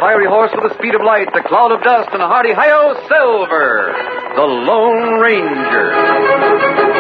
fiery horse with the speed of light, a cloud of dust, and a hearty hi-yo, Silver, the Lone Ranger.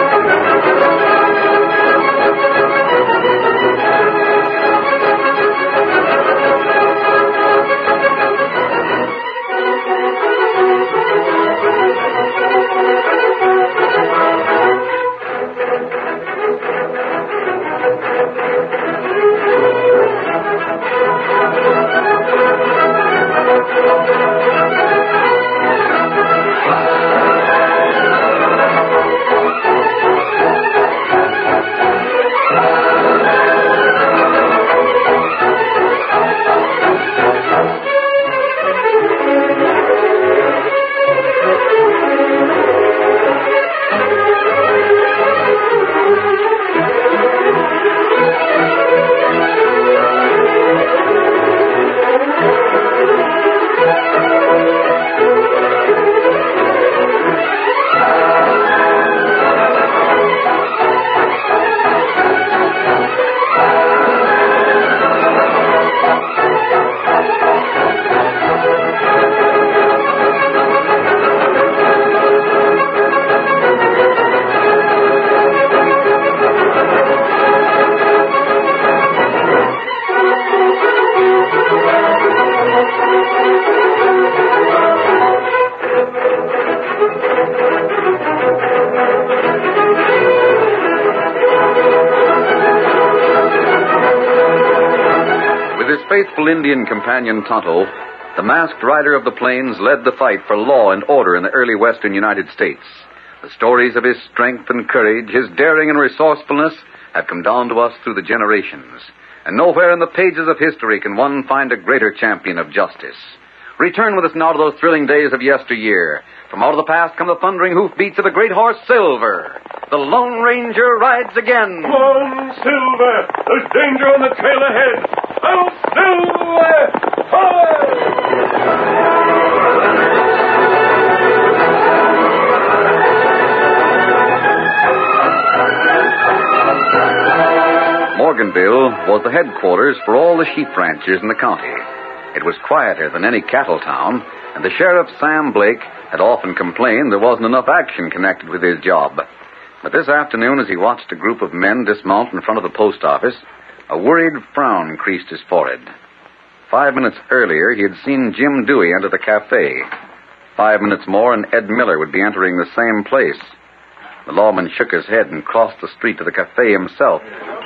Faithful Indian companion Tonto, the masked rider of the plains led the fight for law and order in the early western United States. The stories of his strength and courage, his daring and resourcefulness, have come down to us through the generations. And nowhere in the pages of history can one find a greater champion of justice. Return with us now to those thrilling days of yesteryear. From out of the past come the thundering hoofbeats of the great horse Silver. The Lone Ranger rides again. Come on, Silver! There's danger on the trail ahead! Oh, Silver! Forward! Morganville was the headquarters for all the sheep ranchers in the county. It was quieter than any cattle town, and the sheriff, Sam Blake, had often complained there wasn't enough action connected with his job. But this afternoon, as he watched a group of men dismount in front of the post office, a worried frown creased his forehead. 5 minutes earlier, he had seen Jim Dewey enter the cafe. 5 minutes more, and Ed Miller would be entering the same place. The lawman shook his head and crossed the street to the cafe himself.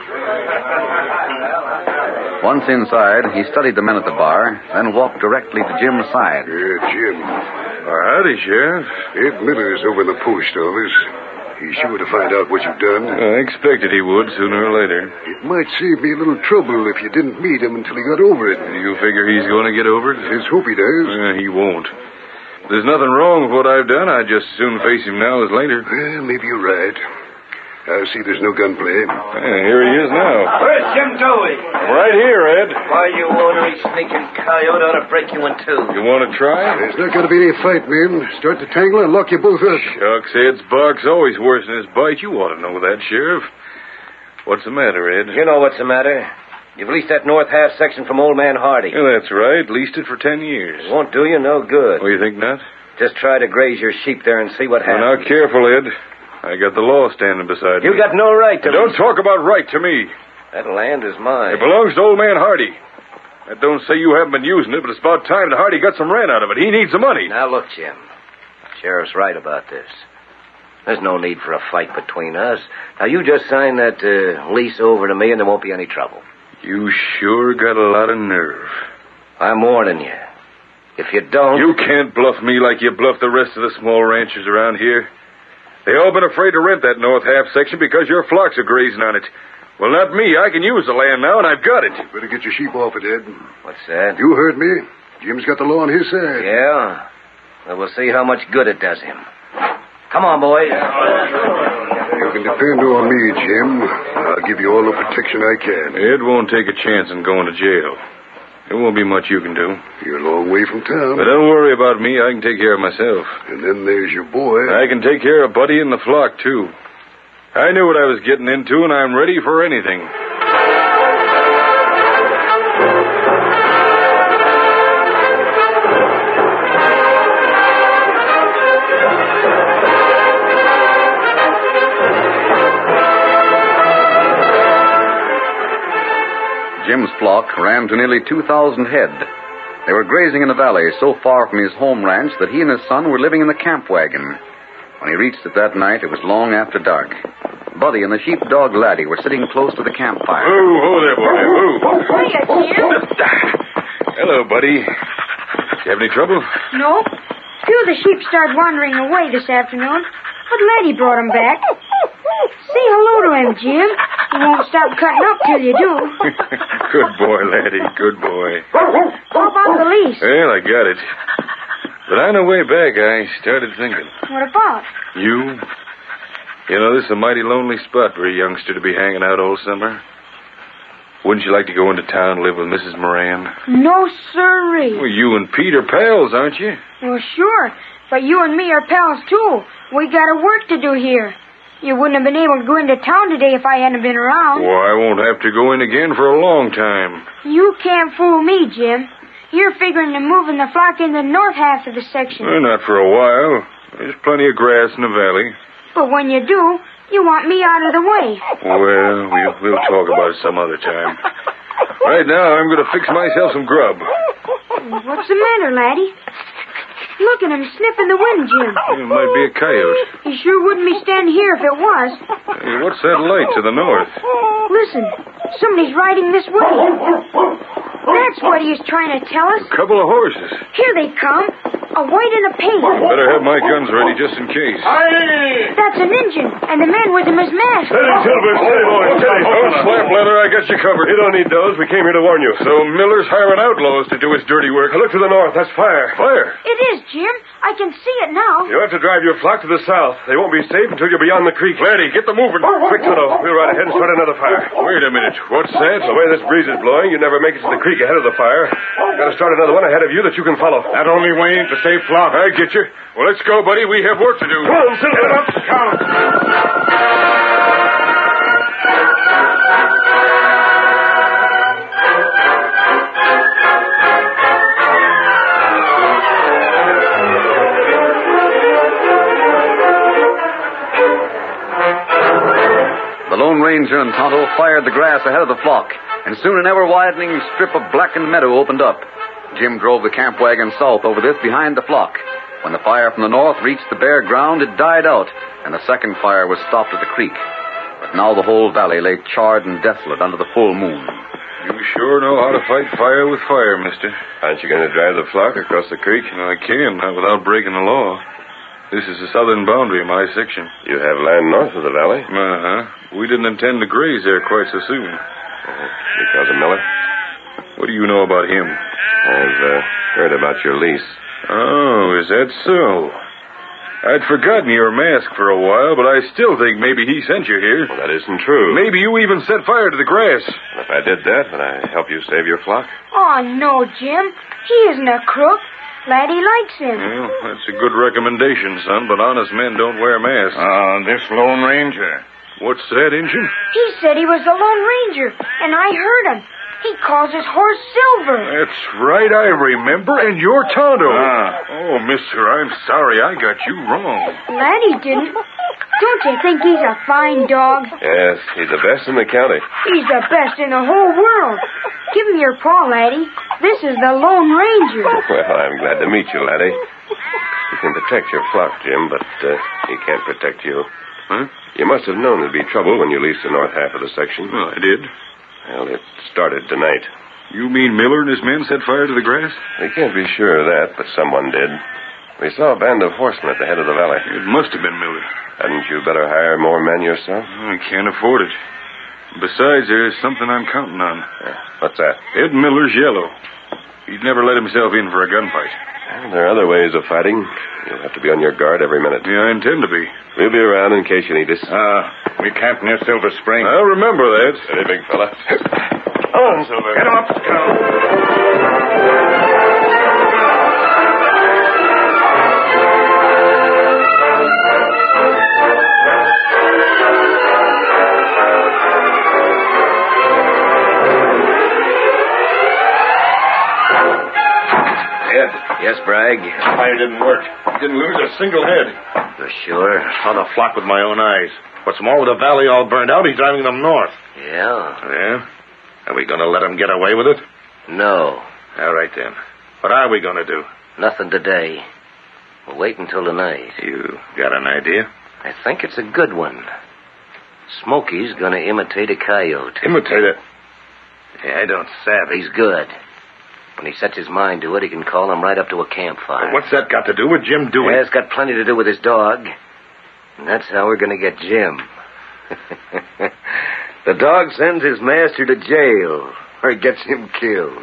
Once inside, he studied the men at the bar, then walked directly to Jim's side. Jim. Howdy, Sheriff. Ed Miller's over in the post office. He's sure to find out what you've done. I expected he would sooner or later. It might save me a little trouble if you didn't meet him until he got over it. You figure he's going to get over it? Let's hope he does. He won't. There's nothing wrong with what I've done. I'd just as soon face him now as later. Well, maybe you're right. I see there's no gunplay. Here he is now. Where's Jim Dewey? Right here, Ed. Why, you ornery sneaking coyote, ought to break you in two. You want to try? There's not going to be any fight, men. Start the tangle and lock you both up. Shucks, Ed's bark's always worse than his bite. You ought to know that, Sheriff. What's the matter, Ed? You know what's the matter. You've leased that north half section from Old Man Hardy. Yeah, that's right. Leased it for 10 years. It won't do you no good. Oh, you think not? Just try to graze your sheep there and see what happens. Well, now, careful, Ed. I got the law standing beside me. You got no right to... Don't talk about right to me. That land is mine. It belongs to Old Man Hardy. That don't say you haven't been using it, but it's about time that Hardy got some rent out of it. He needs the money. Now, look, Jim. Sheriff's right about this. There's no need for a fight between us. Now, you just sign that lease over to me and there won't be any trouble. You sure got a lot of nerve. I'm warning you. If you don't... You can't bluff me like you bluff the rest of the small ranchers around here. They all been afraid to rent that north half section because your flocks are grazing on it. Well, not me. I can use the land now, and I've got it. Better get your sheep off it, Ed. What's that? You heard me. Jim's got the law on his side. Yeah? Well, we'll see how much good it does him. Come on, boys. You can depend on me, Jim. I'll give you all the protection I can. Ed won't take a chance in going to jail. There won't be much you can do. You're a long way from town. But don't worry about me. I can take care of myself. And then there's your boy. I can take care of Buddy and the flock, too. I knew what I was getting into, and I'm ready for anything. Jim's flock ran to nearly 2,000 head. They were grazing in the valley so far from his home ranch that he and his son were living in the camp wagon. When he reached it that night, it was long after dark. Buddy and the sheepdog Laddie were sitting close to the campfire. Oh, there, boy. Oh. Hiya, Jim. Hello, buddy. You have any trouble? No. Few of the sheep started wandering away this afternoon, but Laddie brought them back. Say hello to him, Jim. He won't stop cutting up till you do. Good boy, Laddie. Good boy. How about the lease? Well, I got it. But on the way back, I started thinking. What about? You? You know, this is a mighty lonely spot for a youngster to be hanging out all summer. Wouldn't you like to go into town and live with Mrs. Moran? No, sirree. Well, you and Pete are pals, aren't you? Well, sure. But you and me are pals, too. We got a work to do here. You wouldn't have been able to go into town today if I hadn't been around. Well, I won't have to go in again for a long time. You can't fool me, Jim. You're figuring to move in the flock in the north half of the section. Well, not for a while. There's plenty of grass in the valley. But when you do, you want me out of the way. Well, we'll talk about it some other time. Right now, I'm going to fix myself some grub. What's the matter, Laddie? Look at him sniffing the wind, Jim. It might be a coyote. He sure wouldn't be standing here if it was. Hey, what's that light to the north? Listen, somebody's riding this way. That's what he was trying to tell us. A couple of horses. Here they come. A white and a pink. Better have my guns ready just in case. That's an Injun, and the man with him is masked. Steady, Silver. Steady, boy. Steady. Don't slap leather. I got you covered. You don't need those. We came here to warn you. So Miller's hiring outlaws to do his dirty work. Look to the north. That's fire. Fire? It is, Jim. I can see it now. You'll have to drive your flock to the south. They won't be safe until you're beyond the creek. Laddie, get the moving. Quick, Tonto. We'll ride ahead and start another fire. Wait a minute. What's that? The way this breeze is blowing, you never make it to the creek ahead of the fire. Got to start another one ahead of you that you can follow. That only way ain't to save flock. I get you. Well, let's go, buddy. We have work to do. Come on, Silver. Get up. Count. The Lone Ranger and Tonto fired the grass ahead of the flock, and soon an ever-widening strip of blackened meadow opened up. Jim drove the camp wagon south over this behind the flock. When the fire from the north reached the bare ground, it died out, and the second fire was stopped at the creek. But now the whole valley lay charred and desolate under the full moon. You sure know how to fight fire with fire, mister. Aren't you going to drive the flock across the creek? I can, not without breaking the law. This is the southern boundary of my section. You have land north of the valley. Uh-huh. We didn't intend to graze there quite so soon. Because of Miller? What do you know about him? I've heard about your lease. Oh, is that so? I'd forgotten your mask for a while, but I still think maybe he sent you here. Well, that isn't true. Maybe you even set fire to the grass. And if I did that, would I help you save your flock? Oh, no, Jim. He isn't a crook. Laddie likes him. Well, that's a good recommendation, son, but honest men don't wear masks. This Lone Ranger. What's that, Injun? He said he was the Lone Ranger, and I heard him. He calls his horse Silver. That's right, I remember, and you're Tonto. Ah. Oh, mister, I'm sorry I got you wrong. Laddie didn't. Don't you think he's a fine dog? Yes, he's the best in the county. He's the best in the whole world. Give him your paw, Laddie. This is the Lone Ranger. Well, I'm glad to meet you, laddie. He can protect your flock, Jim, but he can't protect you. Huh? You must have known there'd be trouble when you leased the north half of the section. Well, I did. Well, it started tonight. You mean Miller and his men set fire to the grass? We can't be sure of that, but someone did. We saw a band of horsemen at the head of the valley. It must have been Miller. Hadn't you better hire more men yourself? I can't afford it. Besides, there's something I'm counting on. What's that? Ed Miller's yellow. He'd never let himself in for a gunfight. Well, there are other ways of fighting. You'll have to be on your guard every minute. Yeah, I intend to be. We'll be around in case you need us. We camped near Silver Spring. I'll remember that. Steady, big fella. On, Silver. Get him up, Scout. Yes, Bragg? Fire didn't work. Didn't lose a single head. You're sure? Saw the flock with my own eyes. What's more, with the valley all burned out, he's driving them north. Yeah. Yeah? Are we going to let him get away with it? No. All right, then. What are we going to do? Nothing today. We'll wait until tonight. You got an idea? I think it's a good one. Smokey's going to imitate a coyote. Imitate it? Yeah, I don't savvy. He's good. When he sets his mind to it, he can call him right up to a campfire. What's that got to do with Jim Dewey? Yeah, it's got plenty to do with his dog. And that's how we're going to get Jim. The dog sends his master to jail, or gets him killed.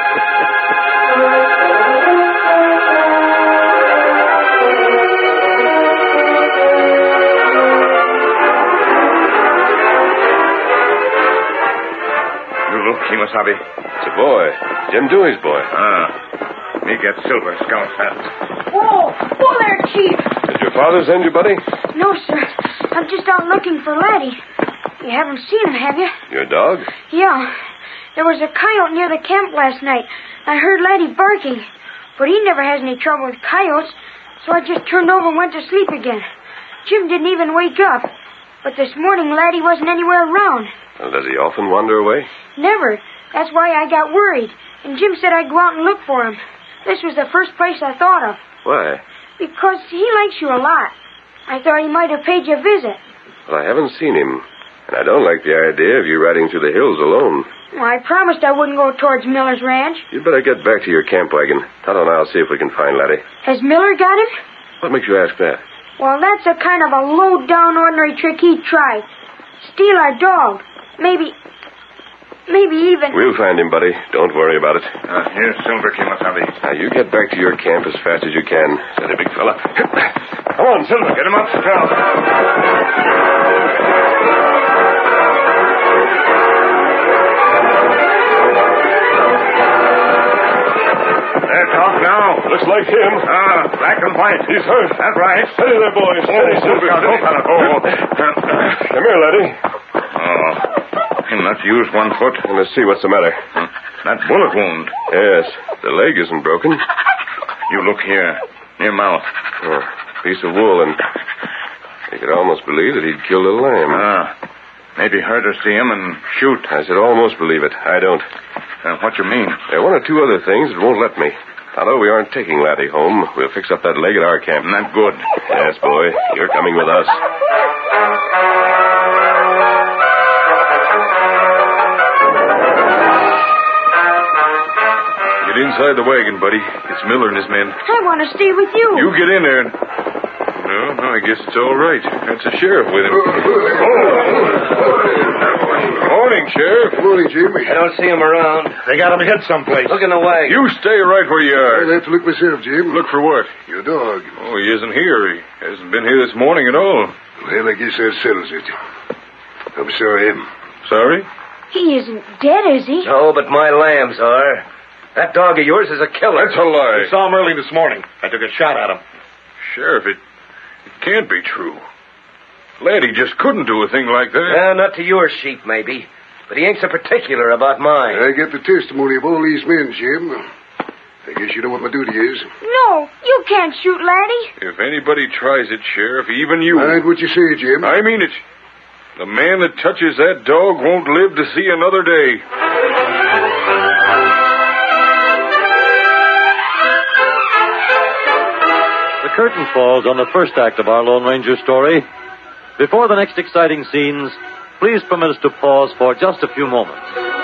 Look, Kimasabi. It's a boy. Jim Dewey's boy. Me get Silver Scout hat. Whoa! Whoa there, Chief! Did your father send you, buddy? No, sir. I'm just out looking for Laddie. You haven't seen him, have you? Your dog? Yeah. There was a coyote near the camp last night. I heard Laddie barking. But he never has any trouble with coyotes, so I just turned over and went to sleep again. Jim didn't even wake up. But this morning, Laddie wasn't anywhere around. Well, does he often wander away? Never. That's why I got worried. And Jim said I'd go out and look for him. This was the first place I thought of. Why? Because he likes you a lot. I thought he might have paid you a visit. Well, I haven't seen him. And I don't like the idea of you riding through the hills alone. Well, I promised I wouldn't go towards Miller's ranch. You'd better get back to your camp wagon. Tonto and I'll see if we can find Laddie. Has Miller got him? What makes you ask that? Well, that's a kind of a low-down ordinary trick he'd try. Steal our dog. Maybe even... We'll find him, buddy. Don't worry about it. Here's Silver, Kimasabi. Now, you get back to your camp as fast as you can. Steady, big fella. Come on, Silver. Get him up. There, Doc, now. Looks like him. Black and white. He's hurt. That's right. Steady there, boys. Steady, Silver. Come here, laddie. He must use one foot. Let's see what's the matter. That bullet wound. Yes, the leg isn't broken. You look here, near mouth. Piece of wool, and you could almost believe that he'd killed a lamb. Maybe hurt or see him and shoot. I said almost believe it. I don't. What you mean? There are one or two other things that won't let me. Although we aren't taking Laddie home, we'll fix up that leg at our camp. Not good. Yes, boy. You're coming with us. Get inside the wagon, buddy. It's Miller and his men. I want to stay with you. You get in there and... No, I guess it's all right. That's the sheriff with him. Morning, Sheriff. Morning, Jim. I don't see him around. They got him hid someplace. Look in the wagon. You stay right where you are. I'll have to look myself, Jim. Look for what? Your dog. Oh, he isn't here. He hasn't been here this morning at all. Well, I guess that settles it. I'm sorry. Sorry? He isn't dead, is he? No, but my lambs are. That dog of yours is a killer. That's a lie. I saw him early this morning. I took a shot at him. Sheriff, it can't be true. Laddie just couldn't do a thing like that. Not to your sheep, maybe. But he ain't so particular about mine. I get the testimony of all these men, Jim. I guess you know what my duty is. No, you can't shoot Laddie. If anybody tries it, Sheriff, even you... Mind what you say, Jim. I mean it. The man that touches that dog won't live to see another day. The curtain falls on the first act of our Lone Ranger story. Before the next exciting scenes, please permit us to pause for just a few moments.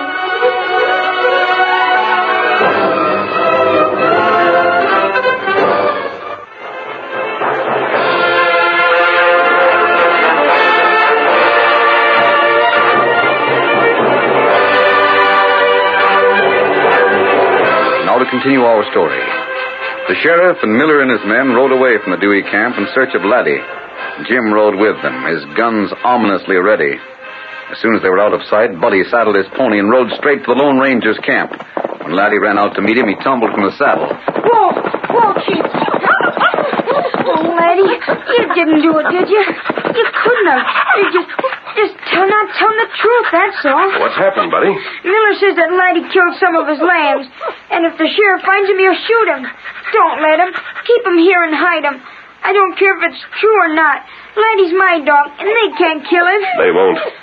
Now to continue our story. The sheriff and Miller and his men rode away from the Dewey camp in search of Laddie. Jim rode with them, his guns ominously ready. As soon as they were out of sight, Buddy saddled his pony and rode straight to the Lone Ranger's camp. When Laddie ran out to meet him, he tumbled from the saddle. Whoa, Chief. Oh, Laddie, you didn't do it, did you? You couldn't have. You just not telling the truth, that's all. What's happened, buddy? Miller says that Laddie killed some of his lambs, and if the sheriff finds him, he'll shoot him. Don't let him. Keep him here and hide him. I don't care if it's true or not. Laddie's my dog, and they can't kill him. They won't.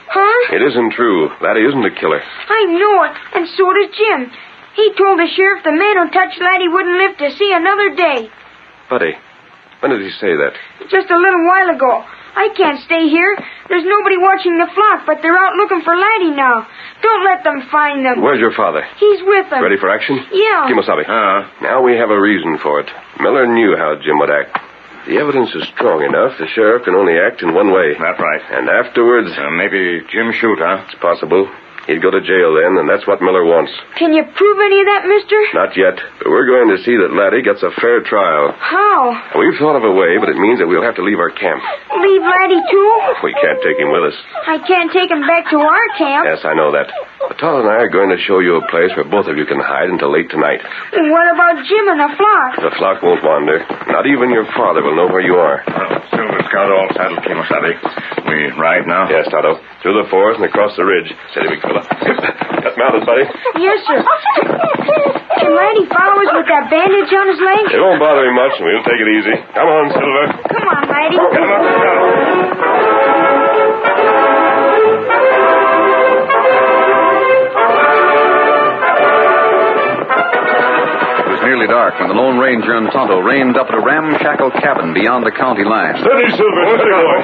Huh? It isn't true. Laddie isn't a killer. I know it, and so does Jim. He told the sheriff the man who touched Laddie wouldn't live to see another day. Buddy, when did he say that? Just a little while ago. I can't stay here. There's nobody watching the flock, but they're out looking for Laddie now. Don't let them find them. Where's your father? He's with them. Ready for action? Yeah. Kimosabe. Now we have a reason for it. Miller knew how Jim would act. The evidence is strong enough. The sheriff can only act in one way. That's right. And afterwards... Maybe Jim shoot, huh? It's possible. He'd go to jail then, and that's what Miller wants. Can you prove any of that, mister? Not yet, but we're going to see that Laddie gets a fair trial. How? We've thought of a way, but it means that we'll have to leave our camp. Leave Laddie, too? We can't take him with us. I can't take him back to our camp. Yes, I know that. But Todd and I are going to show you a place where both of you can hide until late tonight. What about Jim and the flock? The flock won't wander. Not even your father will know where you are. Silver's got all saddled, Kimosabe. We ride now? Yes, Tonto. Through the forest and across the ridge. Steady, big fella. Got mounted, buddy. Yes, sir. Can Laddie follow us with that bandage on his leg? It won't bother him much, and we'll take it easy. Come on, Silver. Come on, Laddie. Get him up the It was nearly dark when the Lone Ranger and Tonto reined up at a ramshackle cabin beyond the county line. Steady, Silver. Steady, boy.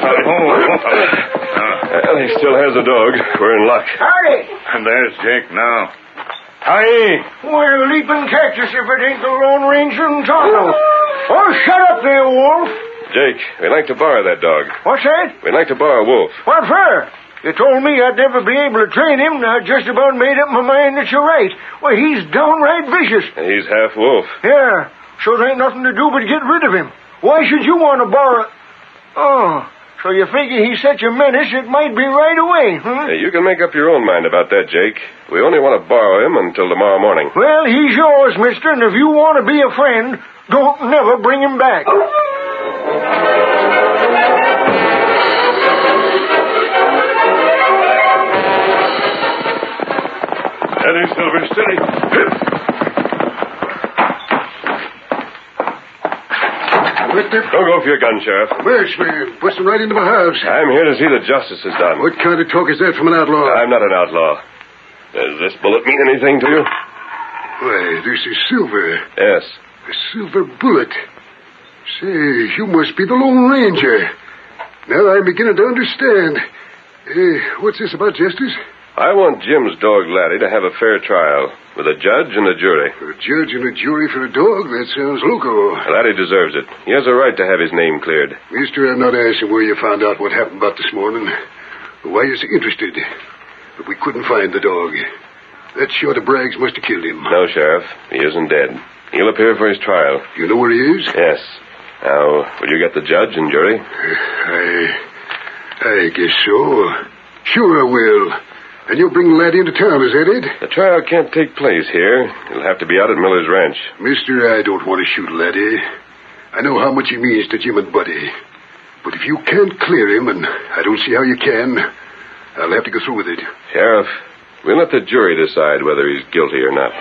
He still has a dog. We're in luck. Howdy. And there's Jake now. Hi. Well, leaping cactus if it ain't the Lone Ranger and Tonto. Oh, shut up there, Wolf. Jake, we'd like to borrow that dog. What's that? We'd like to borrow Wolf. What for? You told me I'd never be able to train him, and I just about made up my mind that you're right. Well, he's downright vicious. He's half wolf. Yeah, so there ain't nothing to do but get rid of him. Why should you want to borrow... Oh, so you figure he's such a menace it might be right away, huh? Hey, you can make up your own mind about that, Jake. We only want to borrow him until tomorrow morning. Well, he's yours, mister, and if you want to be a friend, don't never bring him back. Steady, Silver, steady. Don't go for your gun, Sheriff. Bushman, busting right into my house. I'm here to see that justice is done. What kind of talk is that from an outlaw? I'm not an outlaw. Does this bullet mean anything to you? Why, this is Silver. Yes. A silver bullet. Say, you must be the Lone Ranger. Now I'm beginning to understand. What's this about justice? I want Jim's dog, Laddie, to have a fair trial with a judge and a jury. A judge and a jury for a dog? That sounds loco. Laddie deserves it. He has a right to have his name cleared. Mister, I'm not asking where you found out what happened about this morning. Why you're so interested. But we couldn't find the dog. That sure the Braggs must have killed him. No, Sheriff. He isn't dead. He'll appear for his trial. You know where he is? Yes. Now, will you get the judge and jury? I guess so. Sure I will. And you'll bring Laddie into town, is that it? The trial can't take place here. It'll have to be out at Miller's ranch. Mister, I don't want to shoot Laddie. I know how much he means to Jim and Buddy. But if you can't clear him, and I don't see how you can, I'll have to go through with it. Sheriff, we'll let the jury decide whether he's guilty or not.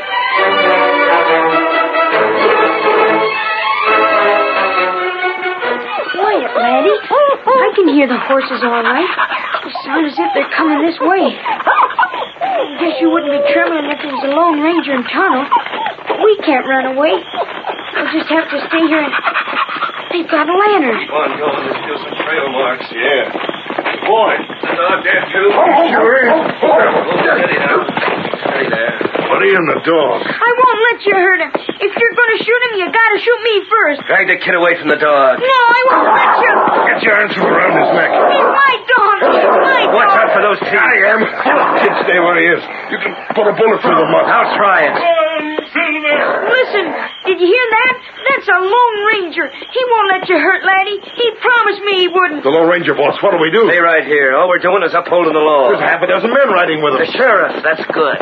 Quiet, Laddie. I can hear the horses all right. They sound as if they're coming this way. I guess you wouldn't be trembling if it was the Lone Ranger and Tonto. But we can't run away. We'll just have to stay here and... They've got a lantern. Come on, go. Let's do some trail marks. Yeah. Boy, the dog dead, too. Steady now. Steady there. Buddy and the dog. I won't let you hurt him. If you're going to shoot him, you got to shoot me first. Drag the kid away from the dog. No, I won't let you. Get your arms around his neck. He's my dog. He's my dog. Watch out for those teeth. I am. Kid, stay where he is. You can put a bullet through the muzzle. I'll try it. Listen, did you hear that? That's a Lone Ranger. He won't let you hurt Laddie. He promised me he wouldn't. The Lone Ranger, boss. What do we do? Stay right here. All we're doing is upholding the law. There's half a dozen men riding with The us. sheriff. That's good.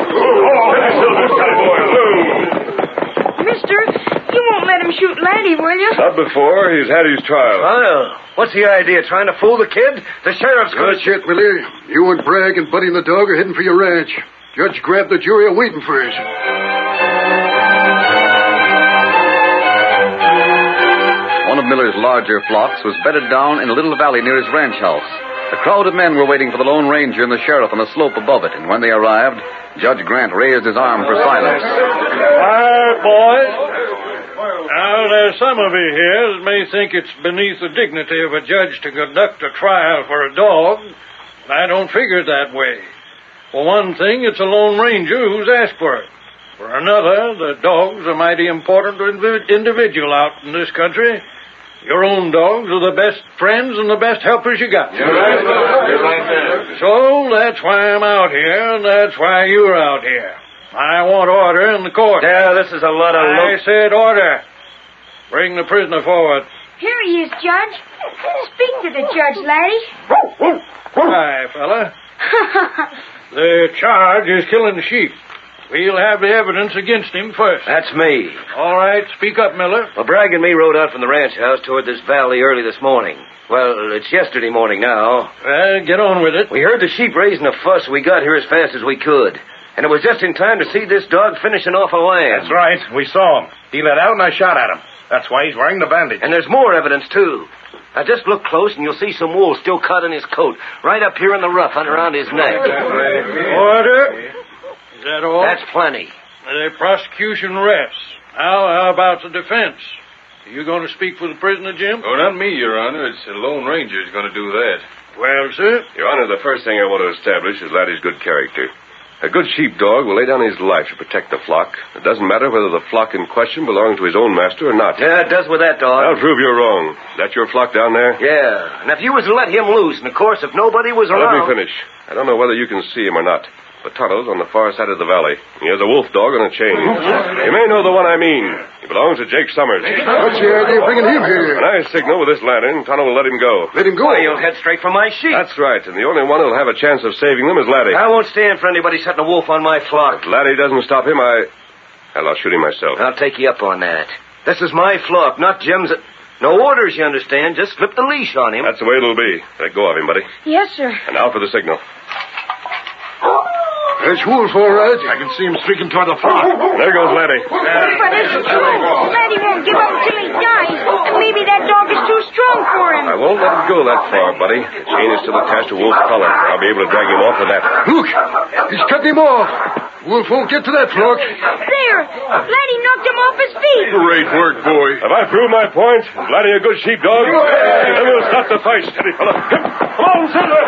Mister, you won't let him shoot Laddie, will you? Not before he's had his trial. Well, what's the idea? Trying to fool the kid? The sheriff's going Not yet, Willie. You and Bragg and Buddy and the dog are heading for your ranch. Judge Grant and the jury are waiting for us. One of Miller's larger flocks was bedded down in a little valley near his ranch house. A crowd of men were waiting for the Lone Ranger and the sheriff on the slope above it, and when they arrived, Judge Grant raised his arm for silence. Quiet, boys. Now, there's some of you here that may think it's beneath the dignity of a judge to conduct a trial for a dog. I don't figure it that way. For one thing, it's a Lone Ranger who's asked for it. For another, the dog's a mighty important individual out in this country. Your own dogs are the best friends and the best helpers you got. You're right. So that's why I'm out here, and that's why you're out here. I want order in the court. Yeah, this is a lot of I said order. Bring the prisoner forward. Here he is, Judge. Speak to the judge, laddie. Hi, fella. The charge is killing the sheep. We'll have the evidence against him first. That's me. All right, speak up, Miller. Well, Bragg and me rode out from the ranch house toward this valley early this morning. Well, it's yesterday morning now. Well, get on with it. We heard the sheep raising a fuss, so we got here as fast as we could. And it was just in time to see this dog finishing off a lamb. That's right. We saw him. He let out and I shot at him. That's why he's wearing the bandage. And there's more evidence, too. Now, just look close and you'll see some wool still cut in his coat, right up here in the ruff and around his neck. Order. Is that all? That's plenty. The prosecution rests. Now, how about the defense? Are you going to speak for the prisoner, Jim? Oh, not me, Your Honor. It's the Lone Ranger who's going to do that. Well, sir? Your Honor, the first thing I want to establish is Laddie's good character. A good sheepdog will lay down his life to protect the flock. It doesn't matter whether the flock in question belongs to his own master or not. Yeah, it does with that dog. I'll prove you're wrong. That's your flock down there? Yeah, and if you was to let him loose, and of course, if nobody was Now, around... let me finish. I don't know whether you can see him or not. But Tonto's on the far side of the valley. He has a wolf dog on a chain. You may know the one I mean. He belongs to Jake Summers. What's the idea of bringing him here? When I signal with this lantern, Tonto will let him go. Let him go. Why, you'll head straight for my sheep. That's right, and the only one who'll have a chance of saving them is Laddie. I won't stand for anybody setting a wolf on my flock. If Laddie doesn't stop him, I'll shoot him myself. I'll take you up on that. This is my flock, not Jim's. No orders, you understand. Just slip the leash on him. That's the way it'll be. Let go of him, buddy. Yes, sir. And now for the signal. That's Wolf, all right. I can see him streaking toward the flock. There goes Laddie. But it's true. Laddie won't give up until he dies. And maybe that dog is too strong for him. I won't let him go that far, buddy. The chain is still attached to Wolf's collar. I'll be able to drag him off with that. Look, he's cutting him off. Wolf won't get to that flock. There. Laddie knocked him off his feet. Great work, boy. Have I proved my point? Is Laddie a good sheepdog? Then we'll stop the fight. Steady, fella. Come on, Silver!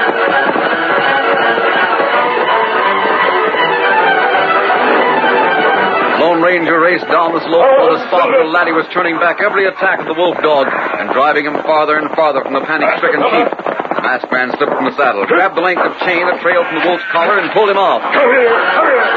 Lone Ranger raced down the slope to the spot where Laddie was turning back every attack of the wolf dog and driving him farther and farther from the panic-stricken sheep. The masked man slipped from the saddle, grabbed the length of chain that trailed from the wolf's collar, and pulled him off. Come here! Come here!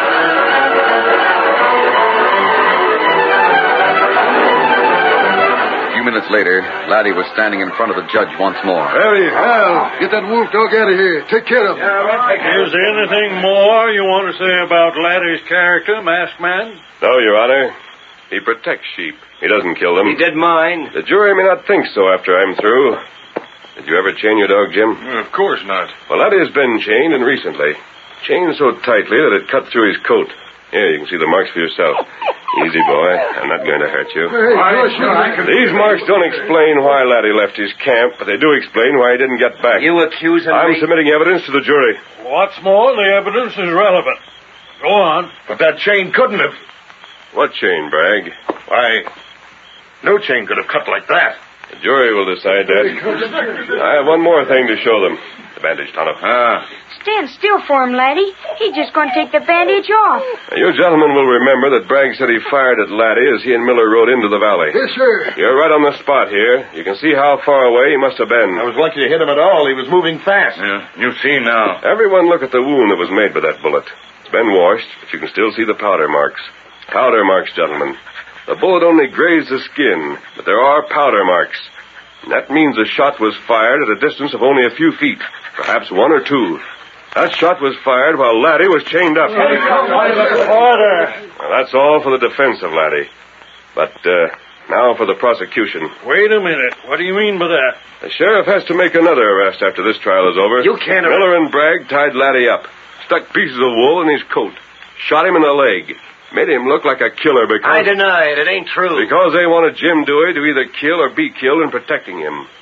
A few minutes later, Laddie was standing in front of the judge once more. Harry, Hal, get that wolf dog out of here. Take care of him. Is there anything more you want to say about Laddie's character, masked man? No, Your Honor. He protects sheep. He doesn't kill them. He did mine. The jury may not think so after I'm through. Did you ever chain your dog, Jim? Of course not. Well, Laddie has been chained, and recently. Chained so tightly that it cut through his coat. Here, you can see the marks for yourself. Easy, boy. I'm not going to hurt you. These marks don't explain why Laddie left his camp, but they do explain why he didn't get back. You accusing I'm me? submitting evidence to the jury. What's more, the evidence is relevant. Go on. But that chain couldn't have. What chain, Bragg? Why, no chain could have cut like that. The jury will decide that. I have one more thing to show them. The bandage, Tonto. Stand still for him, Laddie. He's just going to take the bandage off. Now, you gentlemen will remember that Bragg said he fired at Laddie as he and Miller rode into the valley. Yes, sir. You're right on the spot here. You can see how far away he must have been. I was lucky to hit him at all. He was moving fast. Yeah, you see now. Everyone look at the wound that was made by that bullet. It's been washed, but you can still see the powder marks. Powder marks, gentlemen. The bullet only grazed the skin, but there are powder marks. And that means the shot was fired at a distance of only a few feet, perhaps 1 or 2. That shot was fired while Laddie was chained up. Order. Well, that's all for the defense of Laddie. But now for the prosecution. Wait a minute. What do you mean by that? The sheriff has to make another arrest after this trial is over. You can't Miller and Bragg tied Laddie up, stuck pieces of wool in his coat, shot him in the leg, made him look like a killer because... I deny it. It ain't true. Because they wanted Jim Dewey to either kill or be killed in protecting him.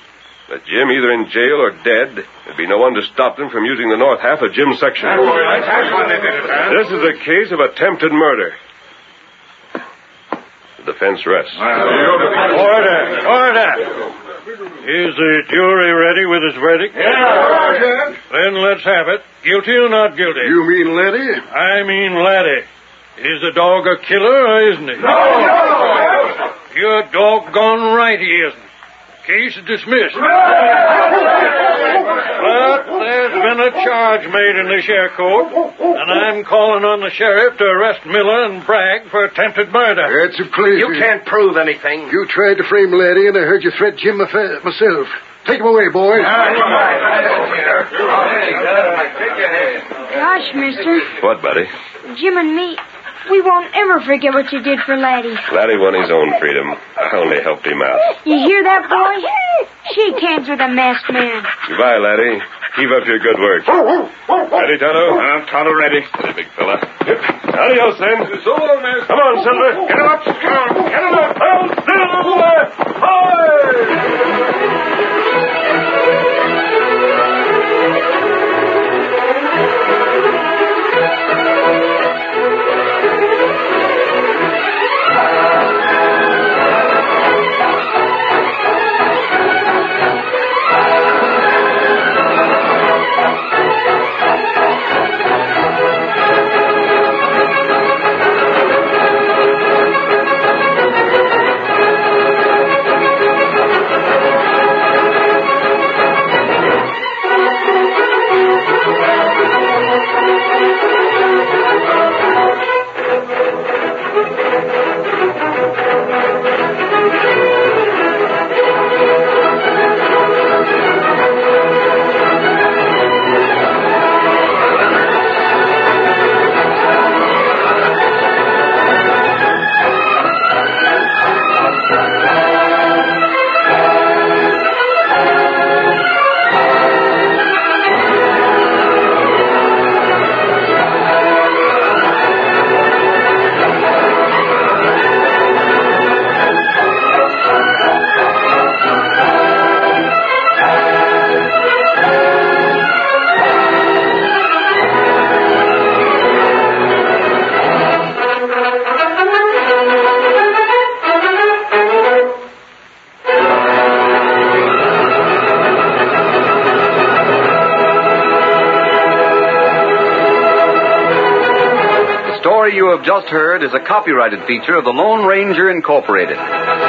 With Jim either in jail or dead, there'd be no one to stop them from using the north half of Jim's section. This is a case of attempted murder. The defense rests. Order! Is the jury ready with its verdict? Yeah. Then let's have it. Guilty or not guilty? You mean Laddie? I mean Laddie. Is the dog a killer or isn't he? No! You're doggone right he isn't. Case is dismissed. But there's been a charge made in the sheriff court, and I'm calling on the sheriff to arrest Miller and Bragg for attempted murder. That's a clear. You can't prove anything. You tried to frame Laddie, and I heard you threat Jim myself. Take him away, boys. Gosh, mister. What, buddy? Jim and me, we won't ever forget what you did for Laddie. Laddie won his own freedom. I only helped him out. You hear that, boy? Shake hands with a masked man. Goodbye, Laddie. Keep up your good work. Ready, Tonto? I'm Tonto ready. Steady, big fella. Adios, then. So long, mister. Come on, Silver. Get him up, Strong. Get him up. You have just heard is a copyrighted feature of the Lone Ranger Incorporated.